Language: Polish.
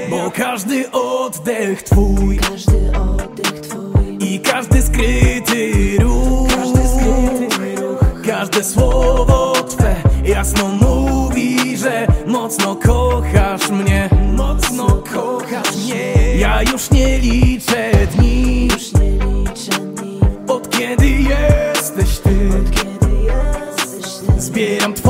Bo każdy oddech twój i każdy skryty ruch, każde słowo twe jasno mówi, że mocno kochasz mnie. Mocno kochasz mnie. Ja już nie liczę dni, od kiedy jesteś ty. Zbieram twoje